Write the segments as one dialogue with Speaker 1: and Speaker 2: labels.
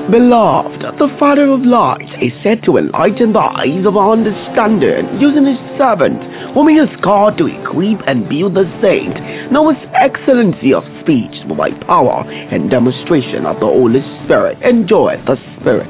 Speaker 1: Beloved, the Father of lights is said to enlighten the eyes of our understanding, using his servant, whom he has called to equip and build the saint. Now his excellency of speech by power and demonstration of the Holy Spirit. Enjoy the Spirit.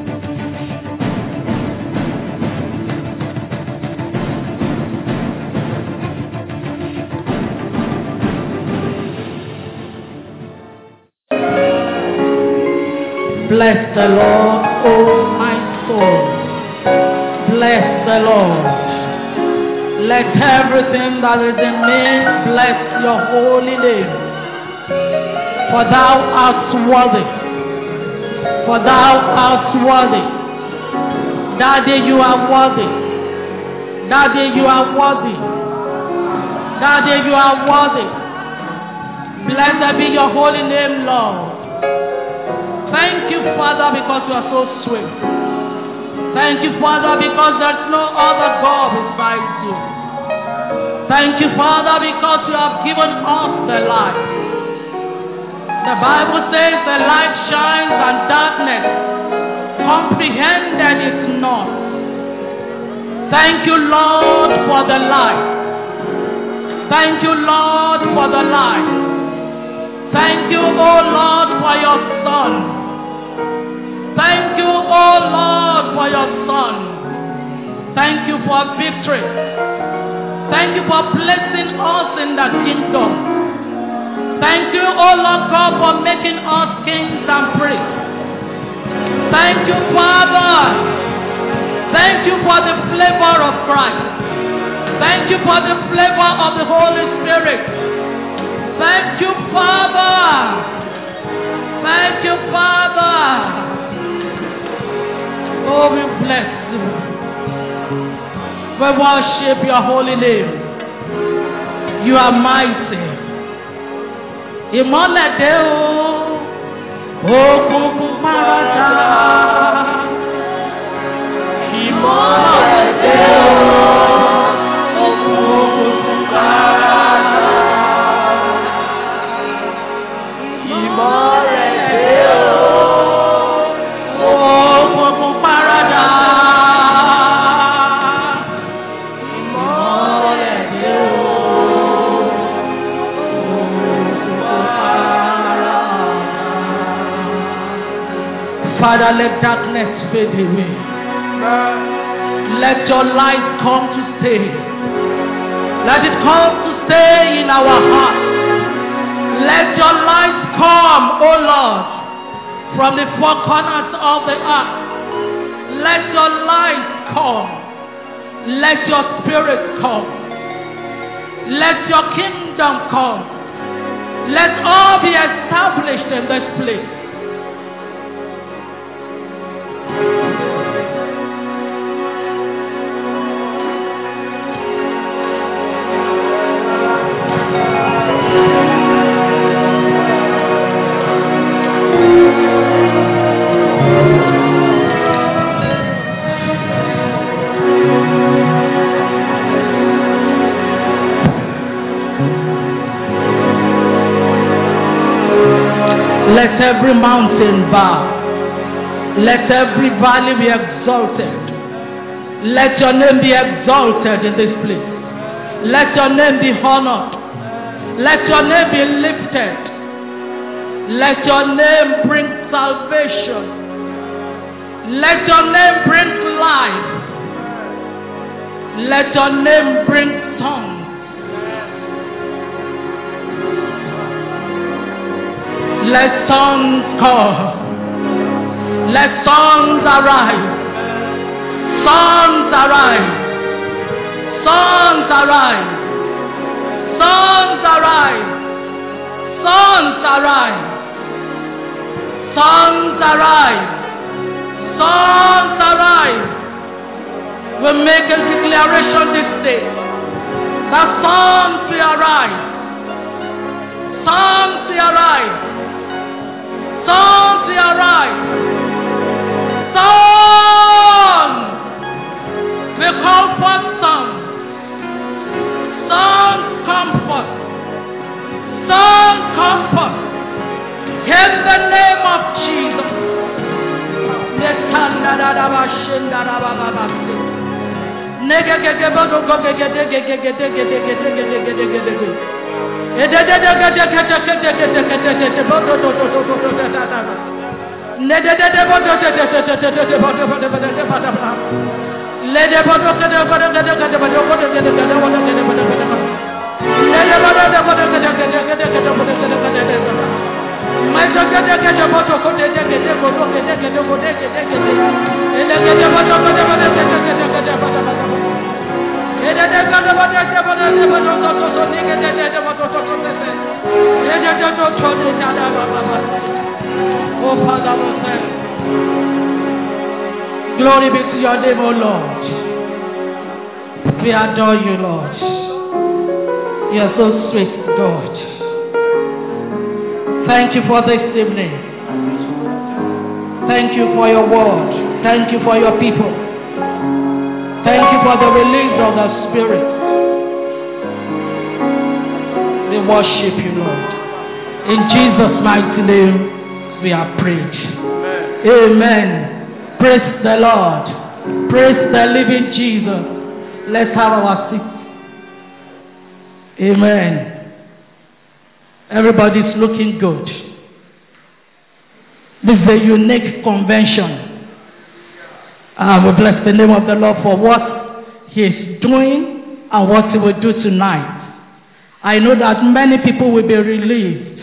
Speaker 2: Bless the Lord, oh my soul. Bless the Lord. Let everything that is in me bless your holy name. For thou art worthy. For thou art worthy. Daddy, you are worthy. Daddy, you are worthy. Daddy, you are worthy. Blessed be your holy name, Lord. Thank you, Father, because you are so sweet. Thank you, Father, because there's no other God besides you. Thank you, Father, because you have given us the light. The Bible says the light shines and darkness comprehended it not. Thank you, Lord, for the light. Thank you, Lord, for the light. Thank you, oh Lord, for your Son. Thank you, oh Lord, for your Son. Thank you for victory. Thank you for blessing us in the kingdom. Thank you, oh Lord God, for making us kings and priests. Thank you, Father. Thank you for the flavor of Christ. Thank you for the flavor of the Holy Spirit. Thank you, Father. Thank you, Father. Oh, we bless you. We worship your holy name. You are mighty. Ìmọ́lẹ̀dé o, òkùnkùn pàràdà. Ìmọ́lẹ̀dé o, òkùnkùn pàràdà. Ìmọ́lẹ̀dé o, òkùnkùn pàràdà. Ìmọ́lẹ̀dé o, òkùnkùn pàràdà. Father, let darkness fade away. Let your light come to stay. Let it come to stay in our hearts. Let your light come, O Lord, from the four corners of the earth. Let your light come. Let your spirit come. Let your kingdom come. Let all be established in this place. Let every mountain bow. Let every valley be exalted. Let your name be exalted in this place. Let your name be honored. Let your name be lifted. Let your name bring salvation. Let your name bring life. Let your name bring song. Let songs come. Let songs arise. Songs arise. Songs arise. Songs arise. Songs arise. Songs arise. Songs arise. We make a declaration this day that songs will arise. Songs will arise. Songs will arise. Songs will call forth songs. Songs come forth. Songs come forth. In the name of Jesus. Oh, Father, we thank you. Glory be to your name, O Lord. We adore you, Lord. You are so sweet, God. Thank you for this evening. Thank you for your word. Thank you for your people. Thank you for the release of the Spirit. We worship you, Lord. In Jesus' mighty name, we are prayed. Amen. Praise the Lord. Praise the living Jesus. Let's have our seat. Amen. Everybody's looking good. This is a unique convention. We bless the name of the Lord for what He is doing and what He will do tonight. I know that many people will be relieved.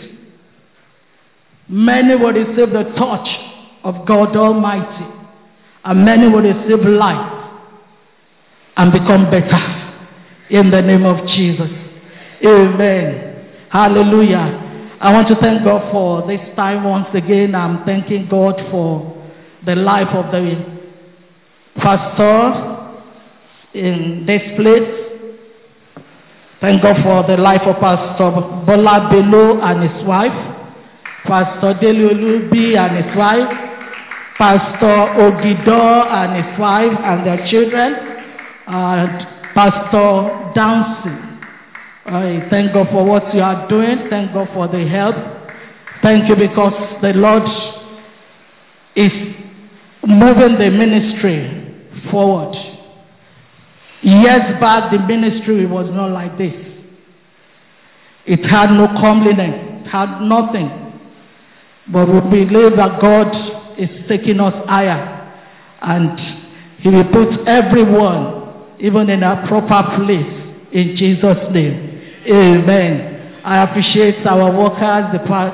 Speaker 2: Many will receive the touch of God Almighty. And many will receive life and become better. In the name of Jesus. Amen. Hallelujah. I want to thank God for this time once again. I'm thanking God for the life of the pastor in this place. Thank God for the life of Pastor Bola Bello and his wife, Pastor Dele Olubi and his wife, Pastor Ogido and his wife and their children, and Pastor Downsy. I thank God for what you are doing. Thank God for the help. Thank you because the Lord is moving the ministry forward. Years back, the ministry was not like this. It had no comeliness. It had nothing. But we believe that God is taking us higher. And He will put everyone, even in a proper place, in Jesus' name. Amen. I appreciate our workers,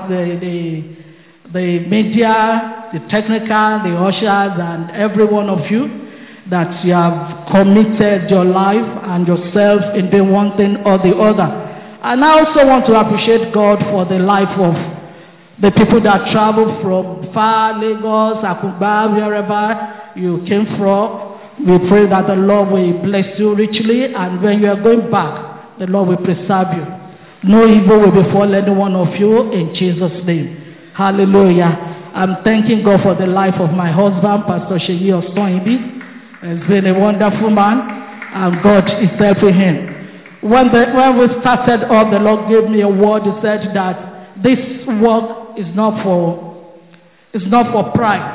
Speaker 2: the media, the technical, the ushers, and every one of you that you have committed your life and yourself in doing one thing or the other. And I also want to appreciate God for the life of the people that traveled from far, Lagos, Akungba, wherever you came from. We pray that the Lord will bless you richly, and when you are going back, the Lord will preserve you. No evil will befall any one of you in Jesus' name. Hallelujah. I'm thanking God for the life of my husband, Pastor Sheyi Ostonyibi. He's been a wonderful man, and God is helping him. When we started off, the Lord gave me a word. He said that this work is not for price.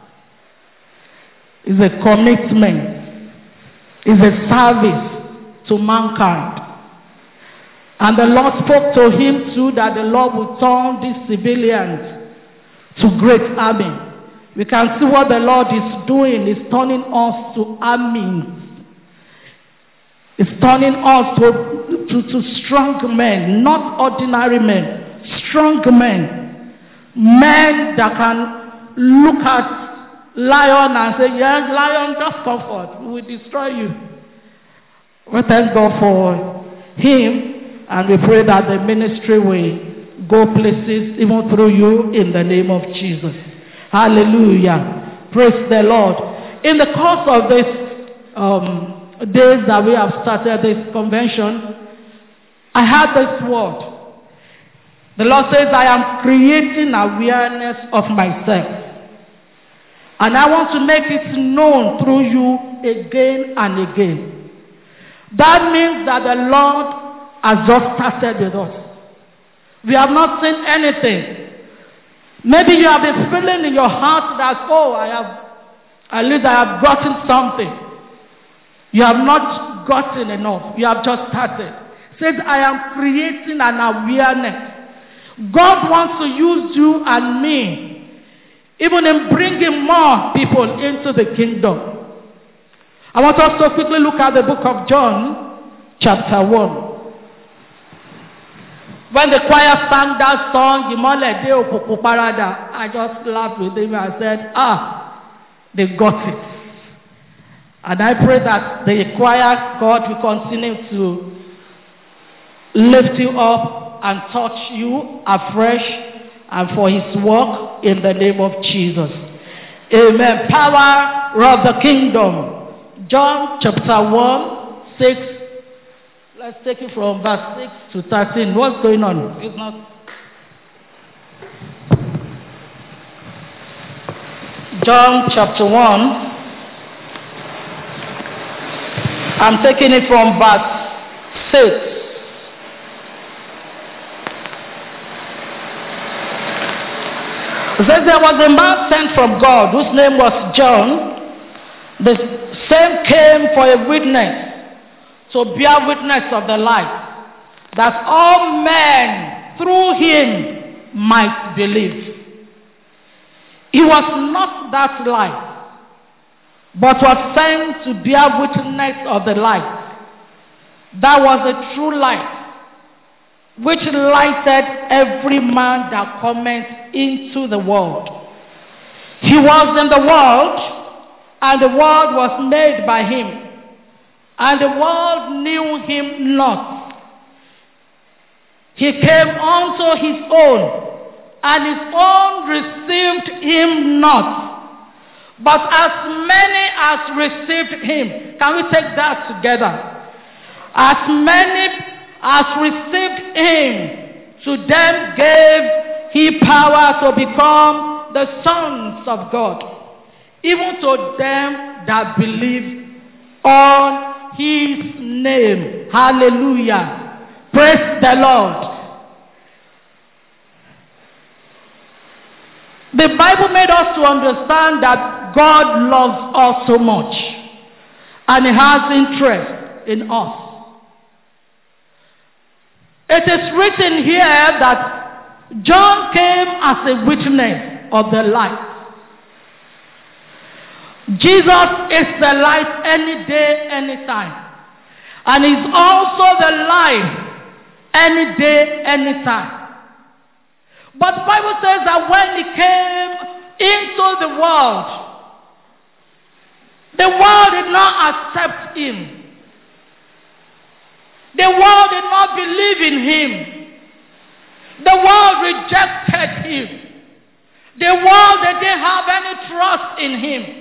Speaker 2: It's a commitment. It's a service to mankind. And the Lord spoke to him too that the Lord will turn these civilians to great army. We can see what the Lord is doing. He's turning us to armies. He's turning us to strong men, not ordinary men. Strong men. Men that can look at lion and say, yes, lion, just comfort. We will destroy you. We thank God for him. And we pray that the ministry will go places even through you in the name of Jesus. Hallelujah. Praise the Lord. In the course of this days that we have started this convention, I had this word. The Lord says, I am creating awareness of myself. And I want to make it known through you again and again. That means that the Lord has just started with us. We have not seen anything. Maybe you have been feeling in your heart that, oh, I At least I have gotten something. You have not gotten enough. You have just started. Says, I am creating an awareness. God wants to use you and me, even in bringing more people into the kingdom. I want us to quickly look at the book of John, chapter 1. When the choir sang that song, Imole Deo Kuku Parada, I just laughed with him and said, they got it. And I pray that the choir, God will continue to lift you up and touch you afresh and for his work in the name of Jesus. Amen. Power of the kingdom. John chapter 1, 6. Let's take it from verse 6 to 13. What's going on? It's not. John chapter 1. I'm taking it from verse 6. It says there was a man sent from God whose name was John. The same came for a witness, to bear witness of the light, that all men through him might believe. He was not that light, but was sent to bear witness of the light. That was a true light, which lighted every man that cometh into the world. He was in the world, and the world was made by him, and the world knew him not. He came unto his own, and his own received him not. But as many as received him, can we take that together? As many as received him, to them gave he power to become the sons of God, even to them that believe on his name. Hallelujah. Praise the Lord. The Bible made us to understand that God loves us so much, and he has interest in us. It is written here that John came as a witness of the light. Jesus is the light any day, any time. And is also the light any day, any time. But the Bible says that when he came into the world did not accept him. The world did not believe in him. The world rejected him. The world didn't have any trust in him.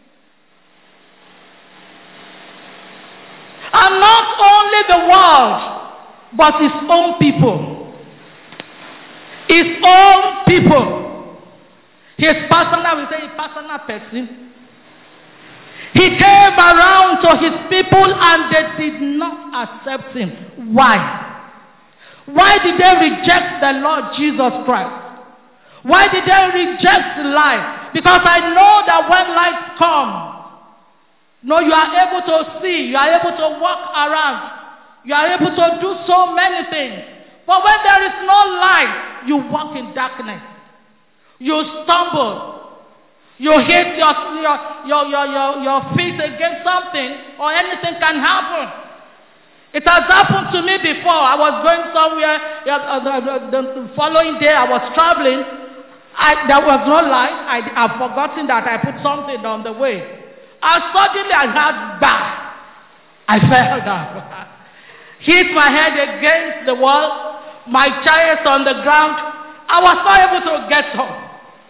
Speaker 2: And not only the world, but his own people. His own people. His personal, we say his personal person. He came around to his people and they did not accept him. Why? Why did they reject the Lord Jesus Christ? Why did they reject light? Because I know that when light comes, no, you are able to see, you are able to walk around, you are able to do so many things. But when there is no light, you walk in darkness. You stumble. You hit your feet against something, or anything can happen. It has happened to me before. I was going somewhere, the following day I was traveling. There was no light. I had forgotten that I put something on the way. And suddenly I heard bang. I fell down. Hit my head against the wall. My chest on the ground. I was not able to get up.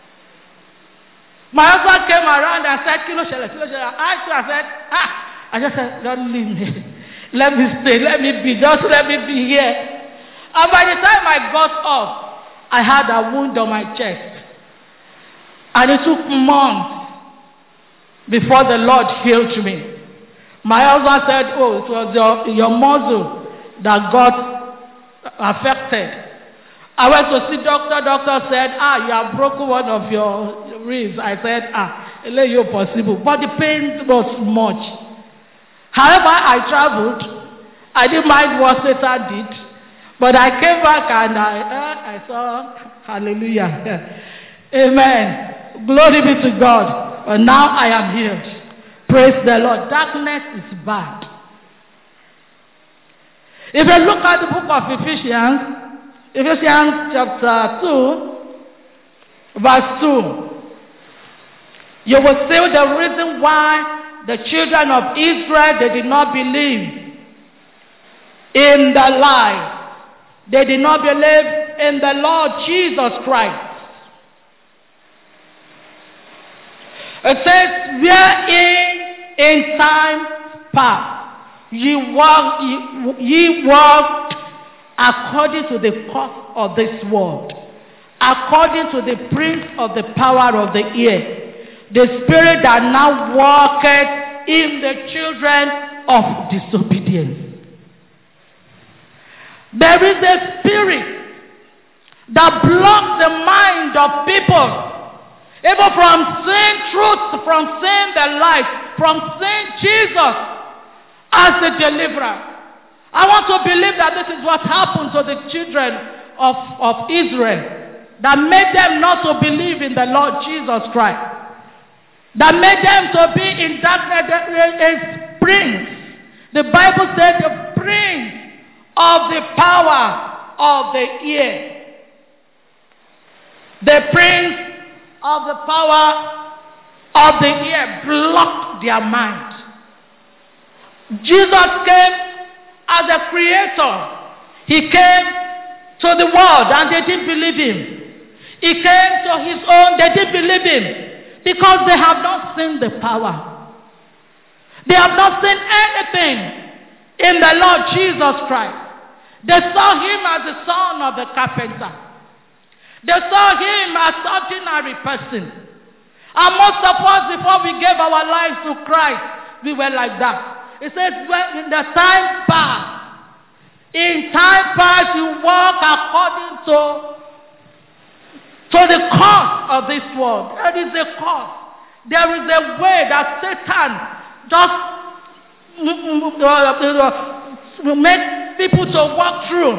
Speaker 2: My husband came around and said, Kilo Shele. I said, I just said, don't leave me. Let me stay. Let me be. Just let me be here. And by the time I got up, I had a wound on my chest. And it took months before the Lord healed me. My husband said, oh, it was your muscle that got affected. I went to see doctor. Doctor said, you have broken one of your ribs. I said, It's possible. But the pain was much. However, I traveled. I didn't mind what Satan did. But I came back and I saw, hallelujah. Amen. Glory be to God. But now I am healed. Praise the Lord. Darkness is bad. If you look at the book of Ephesians chapter 2, verse 2, you will see the reason why the children of Israel, they did not believe in the lie. They did not believe in the Lord Jesus Christ. It says, wherein in time past ye walked according to the course of this world, according to the prince of the power of the air, the spirit that now walketh in the children of disobedience. There is a spirit that blocks the mind of people, even from seeing truth, from seeing the light, from seeing Jesus as the deliverer. I want to believe that this is what happened to the children of Israel, that made them not to believe in the Lord Jesus Christ, that made them to be in darkness. A prince, the Bible said, the prince of the power of the air. The prince of the power of the air blocked their mind. Jesus came as a creator. He came to the world and they didn't believe him. He came to his own, they didn't believe him because they have not seen the power. They have not seen anything in the Lord Jesus Christ. They saw him as the son of the carpenter. They saw him as an ordinary person. And most of us, before we gave our lives to Christ, we were like that. It says, when in the time past, in time past you walk according to the course of this world. There is a course. There is a way that Satan just makes people to walk through.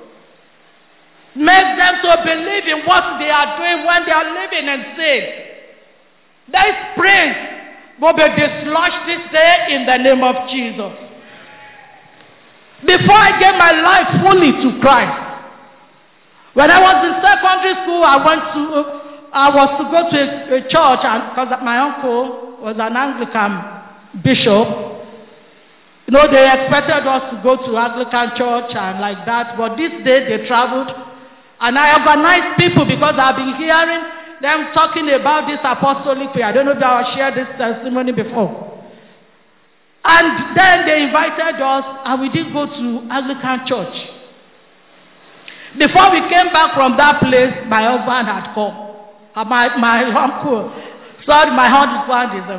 Speaker 2: Make them to believe in what they are doing when they are living in sin. This prince will be dislodged this day in the name of Jesus. Before I gave my life fully to Christ, when I was in secondary school, I was to go to a church, and because my uncle was an Anglican bishop. You know, they expected us to go to Anglican church and like that, but this day they traveled. And I organized people because I've been hearing them talking about this apostolic prayer. I don't know if I shared this testimony before. And then they invited us and we did go to Anglican church. Before we came back from that place, my husband had come. My uncle, sorry, my husband is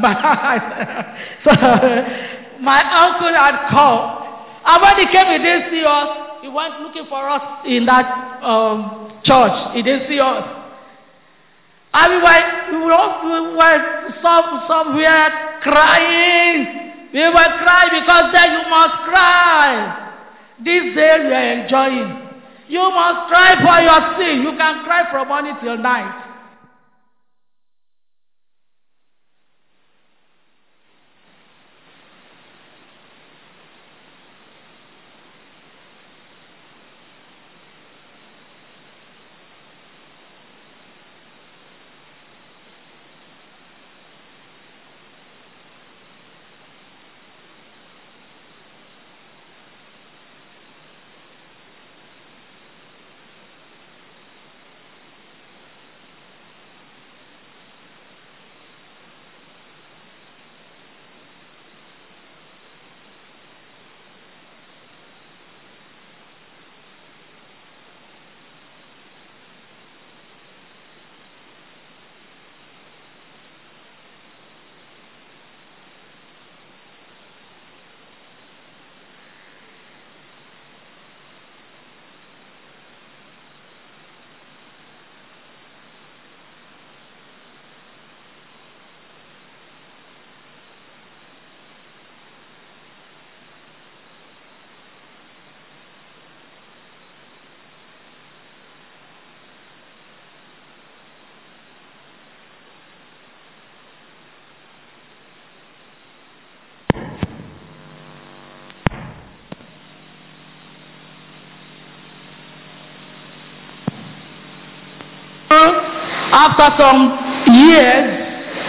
Speaker 2: so my uncle had come. And when he came, he didn't see us. He went looking for us in that church. He didn't see us. And we were somewhere crying. We were crying because then you must cry. This day we are enjoying. You must cry for your sin. You can cry from morning till night. After some years,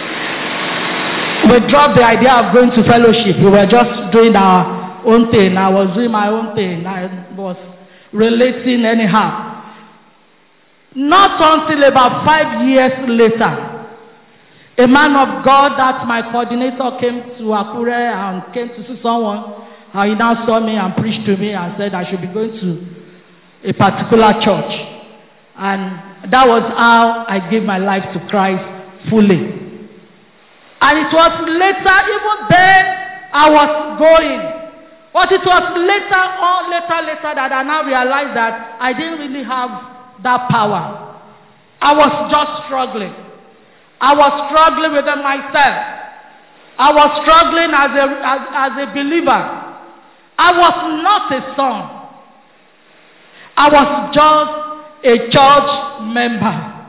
Speaker 2: we dropped the idea of going to fellowship. We were just doing our own thing. I was doing my own thing. I was relating anyhow. Not until about 5 years later, a man of God, that my coordinator, came to Akure and came to see someone. And he now saw me and preached to me and said I should be going to a particular church. And that was how I gave my life to Christ fully. And it was later, even then, I was going. But it was later that I now realized that I didn't really have that power. I was just struggling. I was struggling within myself. I was struggling as a believer. I was not a son. I was just a church member.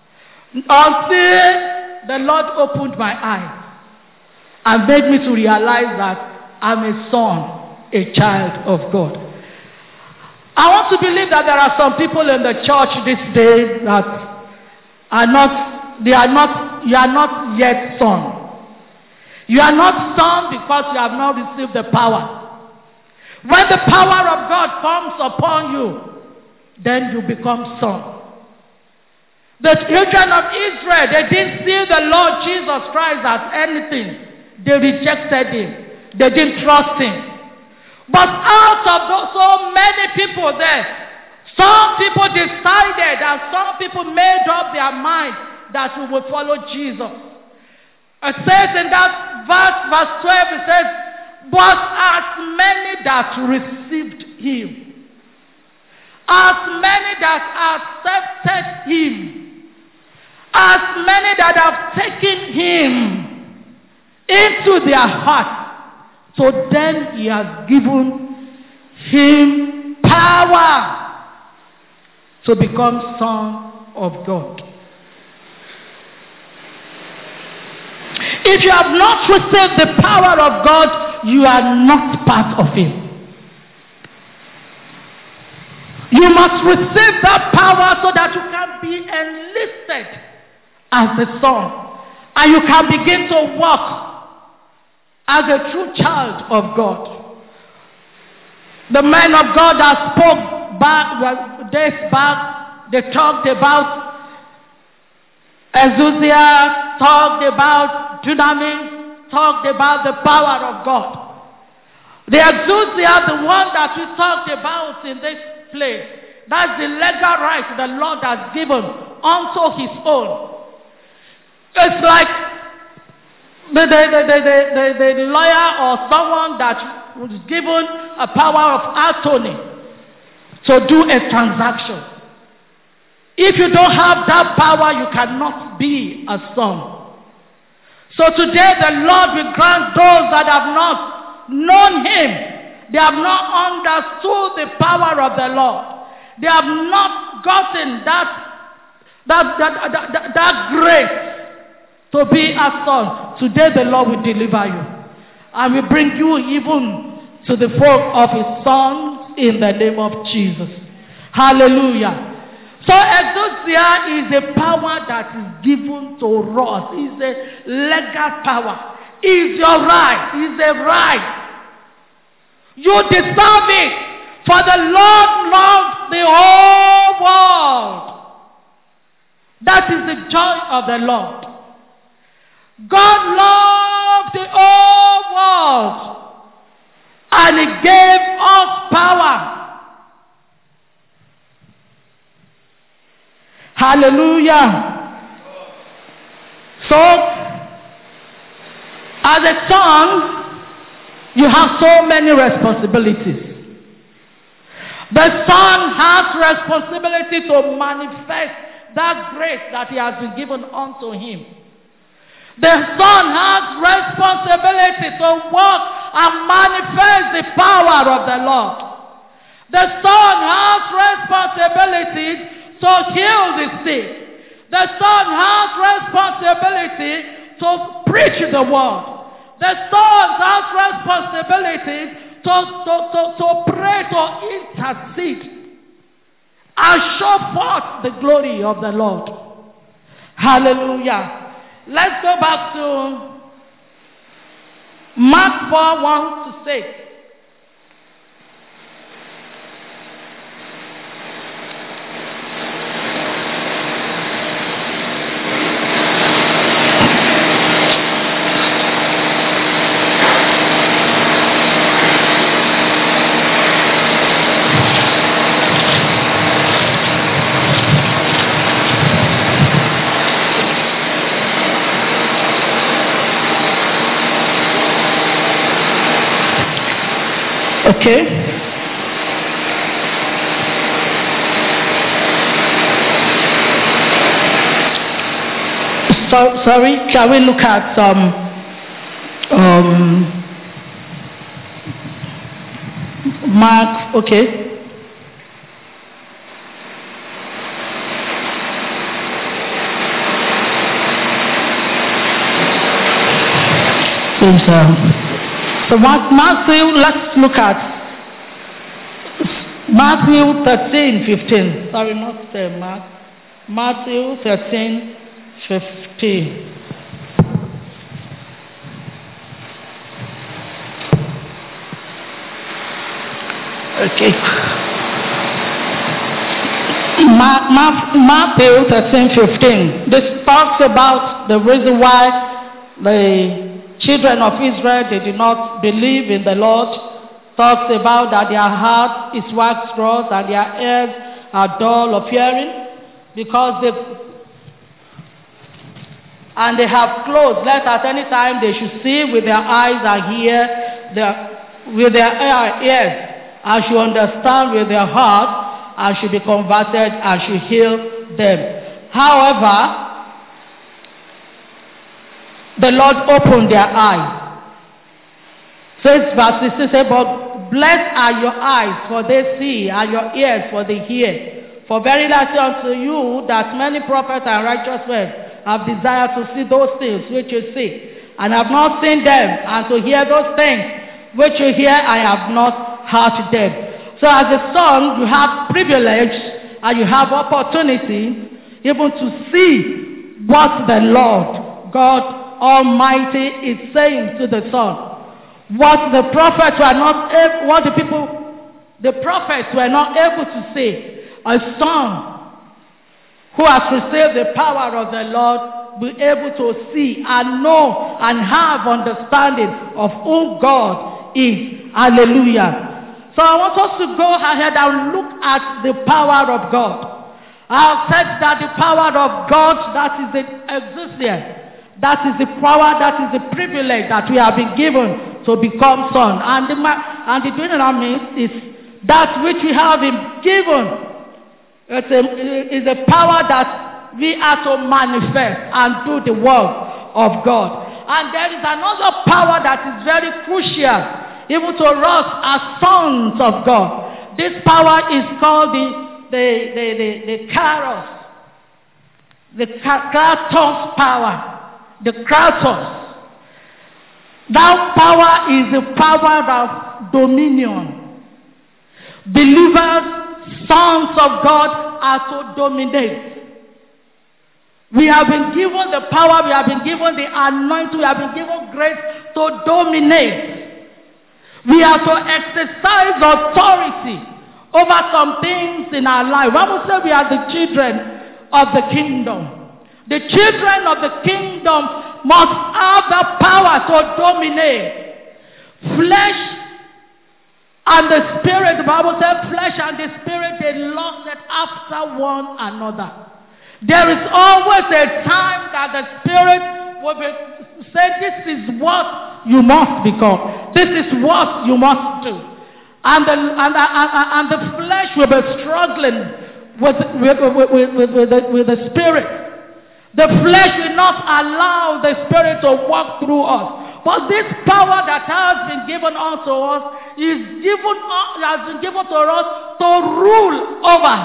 Speaker 2: Until the Lord opened my eyes and made me to realize that I'm a son, a child of God. I want to believe that there are some people in the church this day that you are not yet son. You are not son because you have not received the power. When the power of God comes upon you, then you become son. The children of Israel, they didn't see the Lord Jesus Christ as anything. They rejected him. They didn't trust him. But out of those, so many people there, some people decided and some people made up their mind that we will follow Jesus. It says in that verse 12, it says, but as many that received him, as many that accepted him, as many that have taken him into their heart, so then he has given him power to become son of God. If you have not received the power of God, you are not part of him. You must receive that power so that you can be enlisted as a son. And you can begin to walk as a true child of God. The men of God that spoke days back, they talked about Exousia, talked about dunamis, talked about the power of God. The Exousia, the one that we talked about in this place, that's the legal right the Lord has given unto his own. It's like the lawyer or someone that was given a power of attorney to do a transaction. If you don't have that power, you cannot be a son. So today the Lord will grant those that have not known him. They have not understood the power of the Lord. They have not gotten that grace to be a son. Today the Lord will deliver you and will bring you even to the fold of his sons in the name of Jesus. Hallelujah. So exousia is a power that is given to us. It's a legal power. It's your right. It's a right. You deserve it. For the Lord loves the whole world. That is the joy of the Lord. God loved the whole world, and he gave us power. Hallelujah. So, as a son, you have so many responsibilities. The son has responsibility to manifest that grace that he has been given unto him. The son has responsibility to walk and manifest the power of the Lord. The son has responsibility to heal the sick. The son has responsibility to preach the word. The son has responsibility to pray, to intercede, and show forth the glory of the Lord. Hallelujah. Let's go back to Mark 4:1-6. Okay. Sorry, can we look at Mark? Okay. So Matthew, let's look at Matthew 13:15. Sorry, not Mark. Matthew 13:15. Okay. Matthew 13:15. This talks about the reason why the children of Israel, they did not believe in the Lord. Talks about that their heart is wax gross and their ears are dull of hearing, because they have closed, lest at any time they should see with their eyes and hear with their ears, and should understand with their heart, and should be converted and should heal them. However, the Lord opened their eyes. Says verse 16, say, but blessed are your eyes, for they see, and your ears, for they hear. For verily I say unto you, that many prophets and righteous men have desired to see those things which you see, and have not seen them, and to hear those things which you hear, and have not heard them. So as a son, you have privilege, and you have opportunity, even to see what the Lord God Almighty is saying to the Son. What the prophets were not able, the prophets were not able to say. A son who has received the power of the Lord will be able to see and know and have understanding of who God is. Hallelujah. So I want us to go ahead and look at the power of God. I have said that the power of God, that is the existence. That is the power, that is the privilege that we have been given to become sons. And the means is that which we have been given. It's a power that we are to manifest and do the work of God. And there is another power that is very crucial, even to us as sons of God. This power is called the Kairos, the Kratos power. The Kratos. That power is the power of dominion. Believers, sons of God, are to dominate. We have been given the power, we have been given the anointing, we have been given grace to dominate. We are to exercise authority over some things in our life. When we say we are the children of the kingdom, the children of the kingdom must have the power to dominate. Flesh and the spirit, the Bible says flesh and the spirit, they lusted after one another. There is always a time that the spirit will say, this is what you must become. This is what you must do. And the flesh will be struggling with the spirit. The flesh will not allow the spirit to walk through us. But this power that has been given unto us has been given to us to rule over,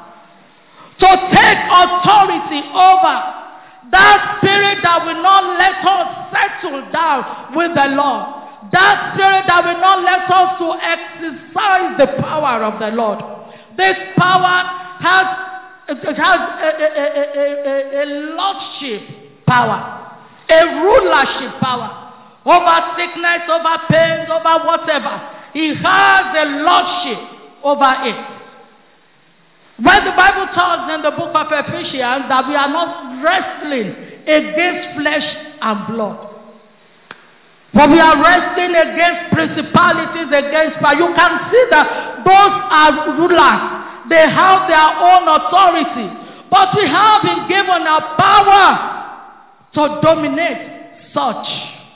Speaker 2: to take authority over. That spirit that will not let us settle down with the Lord. That spirit that will not let us to exercise the power of the Lord. This power has it has a lordship power, a rulership power over sickness, over pain, over whatever. He has a lordship over it. When the Bible tells in the book of Ephesians that we are not wrestling against flesh and blood, but we are wrestling against principalities, against power. You can see that those are rulers. They have their own authority. But we have been given a power to dominate such.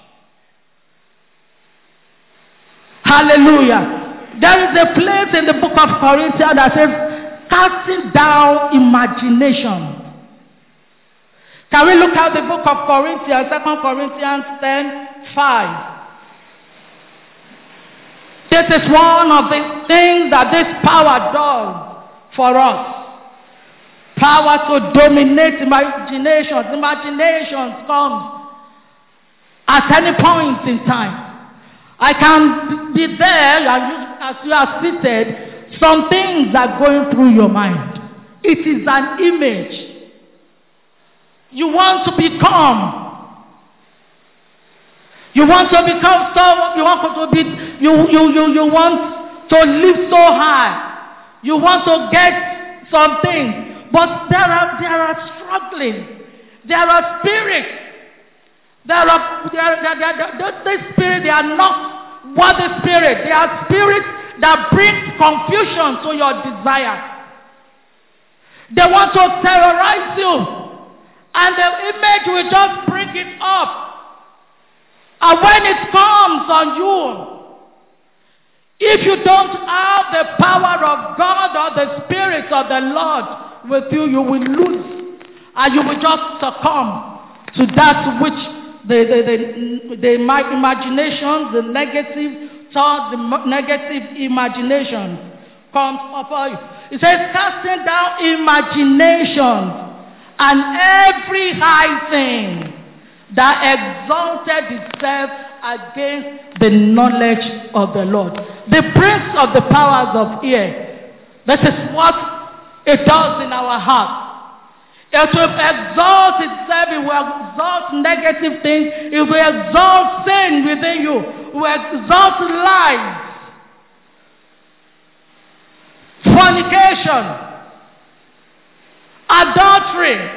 Speaker 2: Hallelujah. There is a place in the book of Corinthians that says, casting down imagination. Can we look at the book of Corinthians, 2 Corinthians 10:5. This is one of the things that this power does for us. Power to dominate imaginations. Imaginations comes at any point in time. I can be there, as you are seated, some things are going through your mind. It is an image. You want to become. You want to become so. You want to be. You want to live so high. You want to get something, but there are struggling. There are spirits. The spirit. They are not what the spirit. They are spirits that bring confusion to your desire. They want to terrorize you. And the image will just bring it up. And when it comes on you, if you don't have the power of God or the Spirit of the Lord with you, you will lose. And you will just succumb to that which the imagination, the negative thought, the negative imagination comes upon you. It says, casting down imaginations and every high thing that exalted itself against the knowledge of the Lord. The prince of the powers of air. This is what it does in our heart. It will exalt itself. It will exalt negative things. It will exalt sin within you. It will exalt lies. Fornication. Adultery.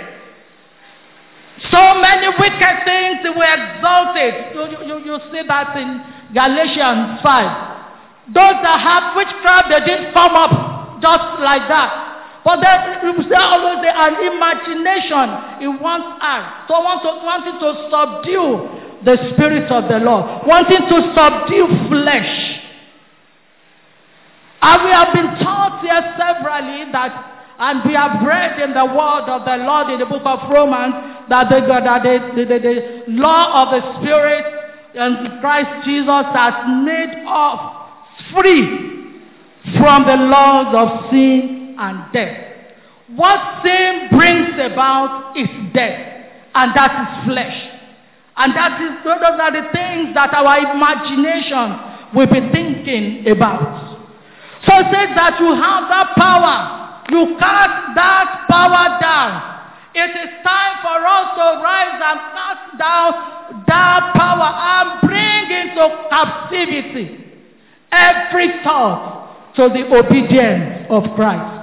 Speaker 2: So many wicked things were exalted. You see that in Galatians 5. Those that have witchcraft, they didn't come up just like that. But there always an imagination in one's heart. So wanting to subdue the Spirit of the Lord. Wanting to subdue flesh. And we have been taught here severally that, and we have read in the word of the Lord in the book of Romans, that the law of the Spirit and Christ Jesus has made us free from the laws of sin and death. What sin brings about is death, and that is flesh. And those are the things that our imagination will be thinking about. So it says that you have that power. You cast that power down. It is time for us to rise and cast down that power and bring into captivity every thought to the obedience of Christ.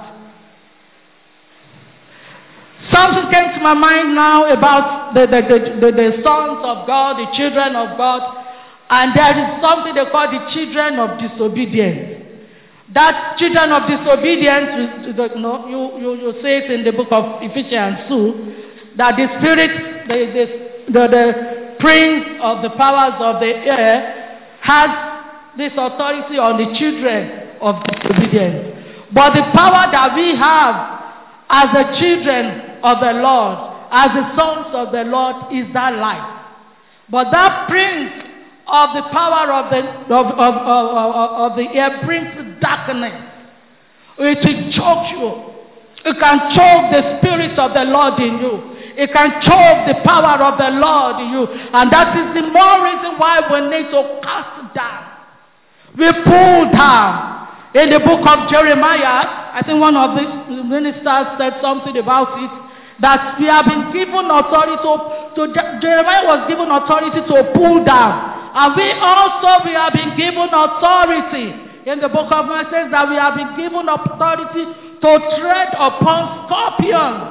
Speaker 2: Something came to my mind now about the sons of God, the children of God, and there is something they call the children of disobedience. That children of disobedience, you say it in the book of Ephesians 2, that the spirit, the prince of the powers of the air has this authority on the children of disobedience. But the power that we have as the children of the Lord, as the sons of the Lord, is that light. But that prince of the power of the air brings darkness. It will choke you. It can choke the Spirit of the Lord in you. It can choke the power of the Lord in you. And that is the more reason why we need to cast down. We pull down. In the book of Jeremiah, I think one of the ministers said something about it, that we have been given authority Jeremiah was given authority to pull down. And we have been given authority. In the book of Moses says that we have been given authority to tread upon scorpions,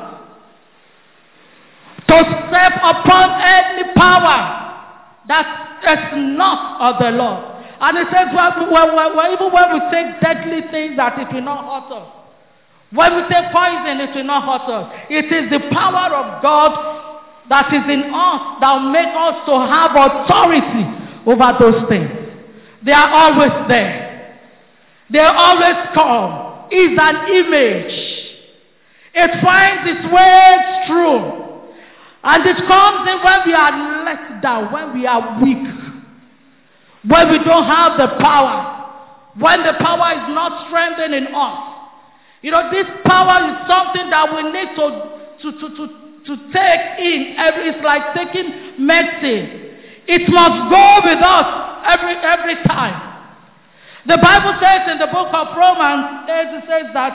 Speaker 2: to step upon any power that is not of the Lord. And it says, even when we take deadly things, that it will not hurt us. When we take poison, it will not hurt us. It is the power of God that is in us that will make us to have authority over those things. They are always there. They always come. It's an image. It finds its way through. And it comes in when we are let down, when we are weak, when we don't have the power, when the power is not strengthened in us. You know, this power is something that we need to take in. It's like taking medicine. It must go with us every time. The Bible says in the book of Romans, it says that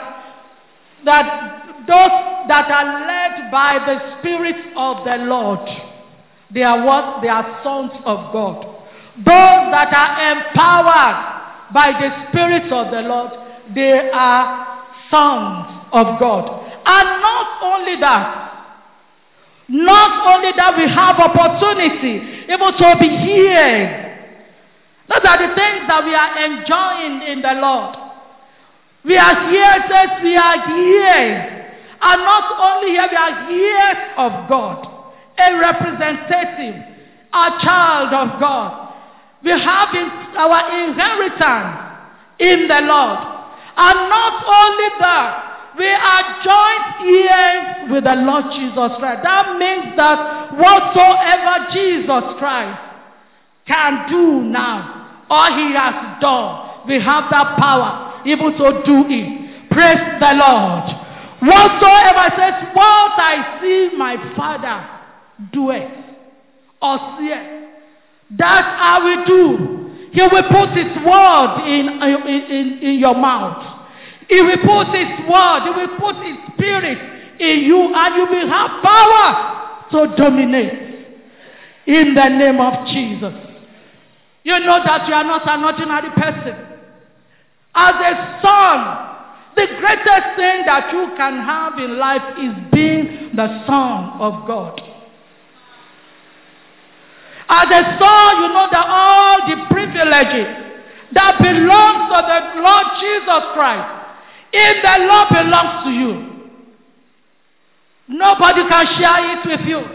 Speaker 2: those that are led by the Spirit of the Lord, they are what? They are sons of God. Those that are empowered by the Spirit of the Lord, they are sons of God. And not only that we have opportunity able to be here. Those are the things that we are enjoying in the Lord. We are here, says we are here. And not only here, we are here of God. A representative, a child of God. We have our inheritance in the Lord. And not only that, we are joined here with the Lord Jesus Christ. That means that whatsoever Jesus Christ can do now, or he has done, we have that power even to do it. Praise the Lord. Whatsoever says, what I see my Father do it, or see it, that I will do. He will put his word in your mouth. He will put his word, he will put his spirit in you, and you will have power to dominate. In the name of Jesus. You know that you are not an ordinary person. As a son, the greatest thing that you can have in life is being the son of God. As a son, you know that all the privileges that belongs to the Lord Jesus Christ, if the Lord belongs to you, nobody can share it with you.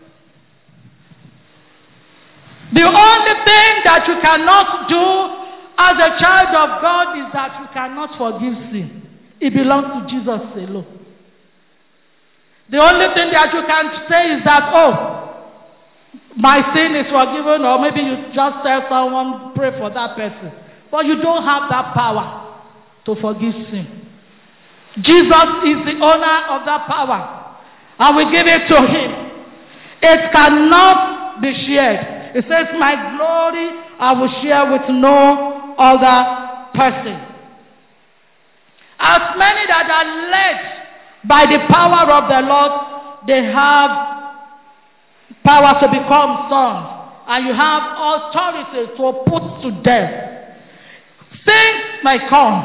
Speaker 2: The only thing that you cannot do as a child of God is that you cannot forgive sin. It belongs to Jesus alone. The only thing that you can say is that, oh, my sin is forgiven, or maybe you just tell someone, pray for that person. But you don't have that power to forgive sin. Jesus is the owner of that power, and we give it to him. It cannot be shared. It says, my glory I will share with no other person. As many that are led by the power of the Lord, they have power to become sons. And you have authority to put to death. Things may come.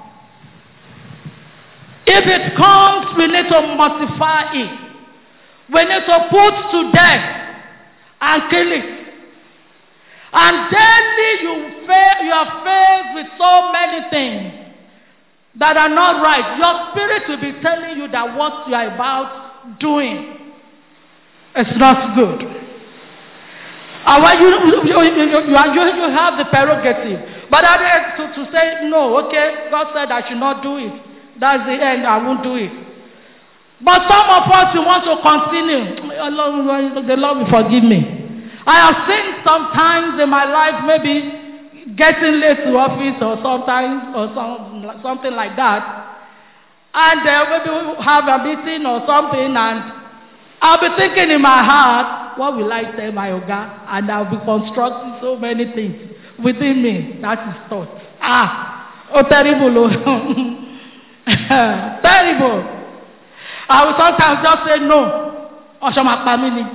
Speaker 2: If it comes, we need to mortify it. We need to put to death and kill it. And daily you are faced with so many things that are not right. Your spirit will be telling you that what you are about doing is not good. And when you have the prerogative, but to say no, okay, God said I should not do it. That's the end. I won't do it. But some of us, you want to continue. The Lord will forgive me. I have seen sometimes in my life, maybe getting late to office or something like that, and maybe we have a meeting or something, and I'll be thinking in my heart, what will I tell my Oga? And I'll be constructing so many things within me. That is thought. Oh, terrible. Terrible. I will sometimes just say no. Oshama family.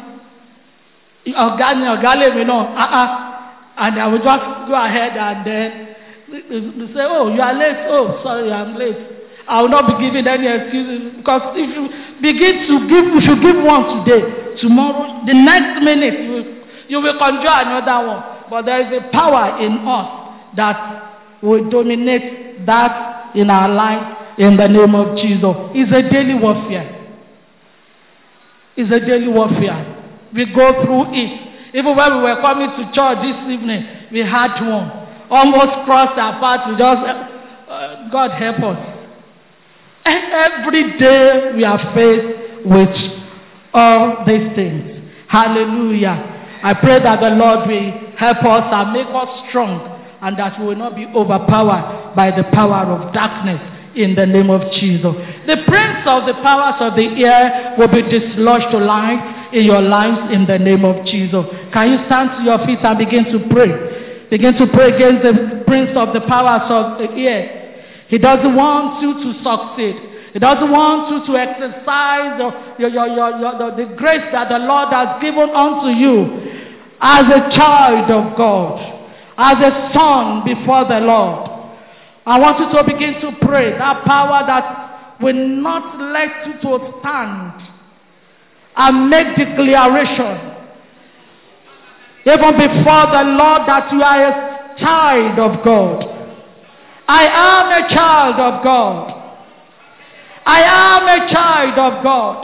Speaker 2: And I will just go ahead and then they say, oh, you are late. Oh, sorry, I'm late. I will not be giving any excuses, because if you begin to give, you should give one today. Tomorrow, the next minute, you will conjure another one. But there is a power in us that will dominate that in our life in the name of Jesus. It's a daily warfare. It's a daily warfare. We go through it. Even when we were coming to church this evening, we had one. Almost crossed our path. We just, God help us. And every day we are faced with all these things. Hallelujah. I pray that the Lord will help us and make us strong, and that we will not be overpowered by the power of darkness in the name of Jesus. The prince of the powers of the air will be dislodged to life in your lives in the name of Jesus. Can you stand to your feet and begin to pray? Begin to pray against the prince of the powers of the air. He doesn't want you to succeed. He doesn't want you to exercise the grace that the Lord has given unto you as a child of God, as a son before the Lord. I want you to begin to pray that power that will not let you to stand and make declaration even before the Lord that you are a child of God. I am a child of God. I am a child of God.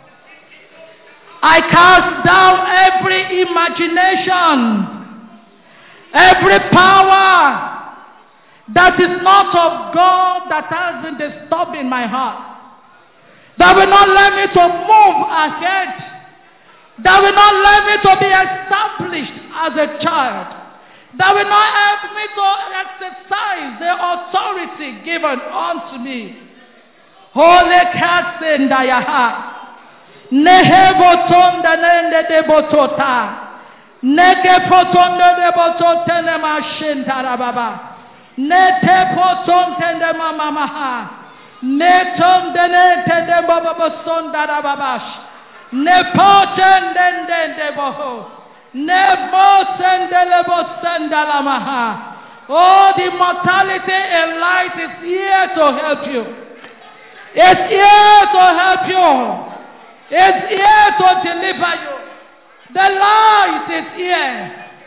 Speaker 2: I cast down every imagination, every power that is not of God that has been disturbing my heart, that will not let me to move ahead, that will not let me to be established as a child, that will not help me to exercise the authority given unto me. Holy Katsendayaha. Nehebotonda nende debotota. Negepotonda debototene mashintarababa. Netepotonte mamamaha. Netonde nete debobosondarababash. Nepotende deboho. Nebosendalamaha. Oh, the mortality in light is here to help you. It's here to help you. It's here to deliver you. The light is here.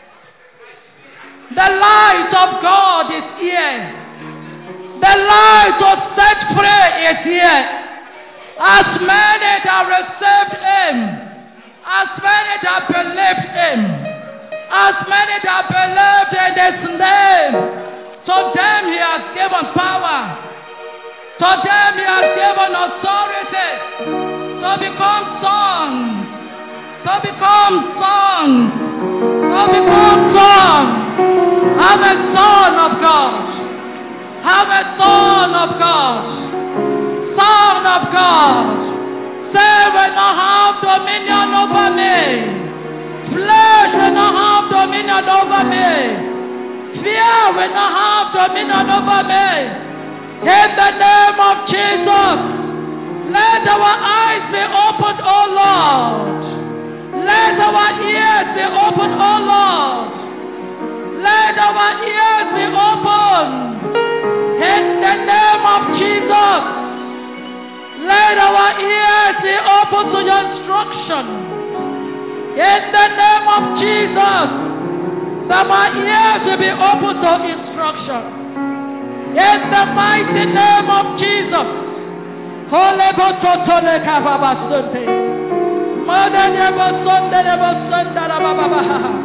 Speaker 2: The light of God is here. The light to set free is here. As many that received Him, as many that believed Him, as many that believed in His name, to them He has given power. To them He has given authority to become sons, to become sons, to become sons. I'm a son of God. I'm a son of God. Son of God. Say will not have dominion over me. Flesh will not have dominion over me. Fear will not have dominion over me. In the name of Jesus, let our eyes be opened, O Lord. Let our ears be opened, O Lord. Let our ears be opened. In the name of Jesus, let our ears be open to your instruction. In the name of Jesus, that my ears will be open to instruction. In the mighty name of Jesus. Holy Bototole Kavabasunte. Madanebosonde Nebosonda Baba.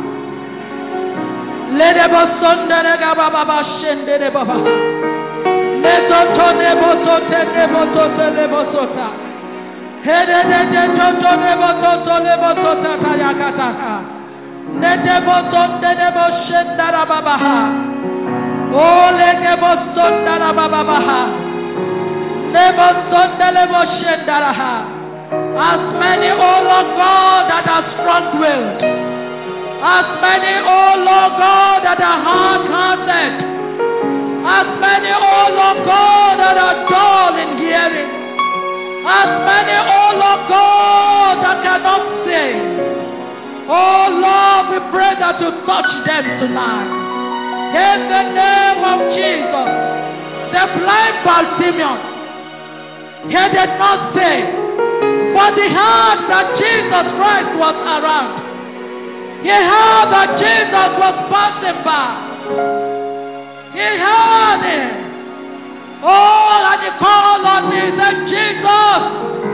Speaker 2: Ledebosonde Gababa Shende Baba. Letotone Botote Nebotote Nebosota. Hedede Totone Botote Nebosota Kayakata. Nedebosonde Neboshenda Baba. Oh, Lebosonda Babaha. Lebosonda Leboshendaraha. As many, oh Lord God, that are strong-willed. As many, oh Lord God, that are hard-hearted. As many, oh Lord God, that are dull in hearing. As many, oh Lord God, that cannot see. Oh Lord, we pray that you touch them tonight. In the name of Jesus. The blind Bartimaeus, he did not say, but he heard that Jesus Christ was around. He heard that Jesus was passing by. He heard him. Oh, and he called on me. He said, Jesus,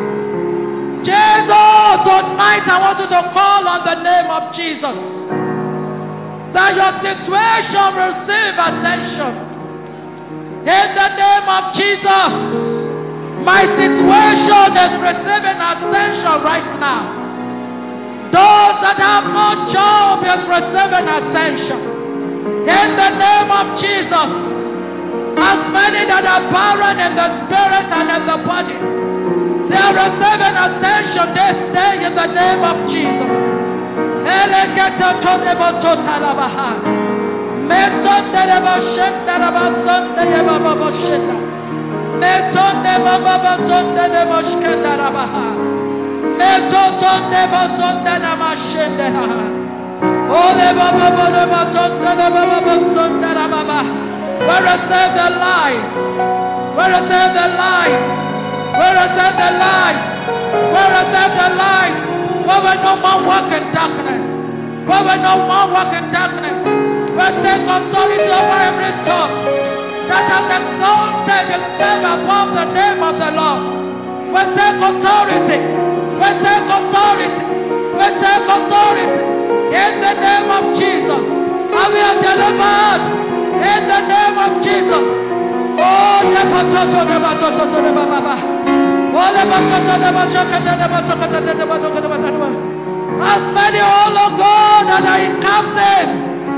Speaker 2: Jesus, tonight I want you to call on the name of Jesus. That your situation will receive attention. In the name of Jesus, my situation is receiving attention right now. Those that have no job is receiving attention. In the name of Jesus, as many that are barren in the spirit and in the body, they are receiving attention this day in the name of Jesus. Where is the light? Where is the light? Where is the light? Where is the light? Where will no more walk in darkness? Where will no more walk in darkness? Where take authority over every tongue that has exalted itself above the name of the Lord. We take authority. We take authority. We take authority in the name of Jesus. And we are delivered in the name of Jesus. Oh, as many, oh Lord God, that are in captive,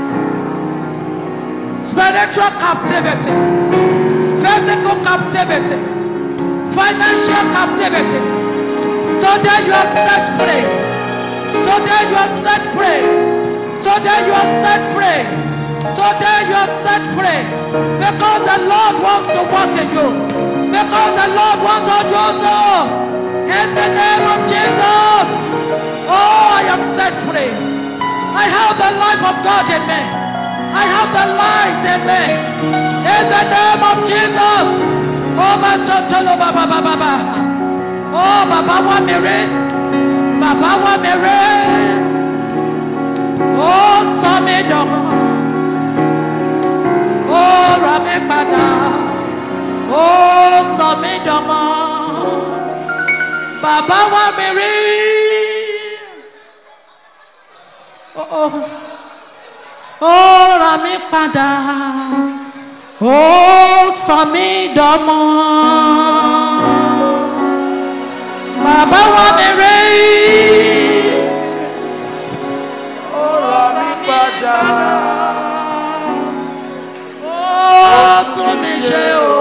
Speaker 2: spiritual captivity, physical captivity, financial captivity. Today you are set free. Today you are set free. Today you are set free. Today you are set free. Because the Lord wants to work in you. Because the Lord wants to do so. In the name of Jesus. Oh, I am set free. I have the life of God in me. I have the light in me. In the name of Jesus. Oh, my Sotolo Baba Baba. Oh, Baba wa mere. Baba wa mere. Oh, Sami Domo. Oh, Rami Pada. Oh, Sami Domo. Baba wa mere. Oh, Rami Pada. Oh, Sami Domo. Baba wa mere.
Speaker 3: Oh, Rami Pada.
Speaker 2: Oh, Sami Domo.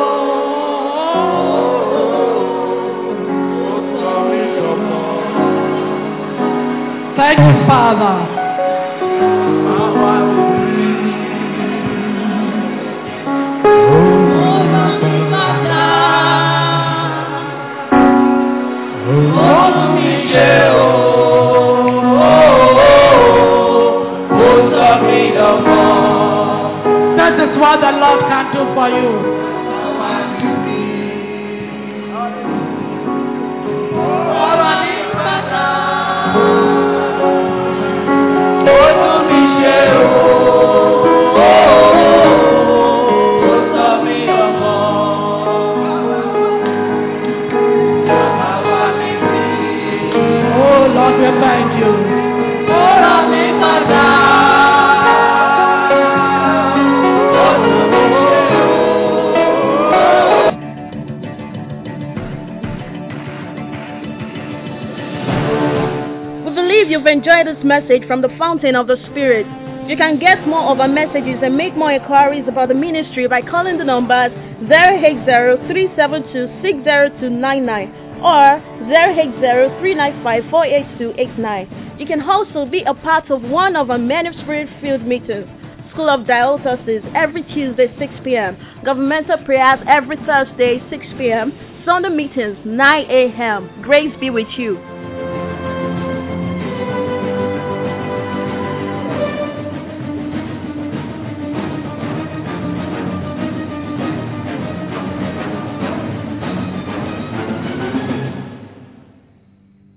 Speaker 2: Thank you, Father. This is what the Lord can do for you. Oh Lord, we thank you.
Speaker 4: You've enjoyed this message from the Fountain of the Spirit. You can get more of our messages and make more inquiries about the ministry by calling the numbers 080-372-60299 or 080-395-48289. You can also be a part of one of our many Spirit-filled meetings. School of Diocese every Tuesday 6 p.m. Governmental prayers every Thursday 6 p.m. Sunday meetings 9 a.m. Grace be with you.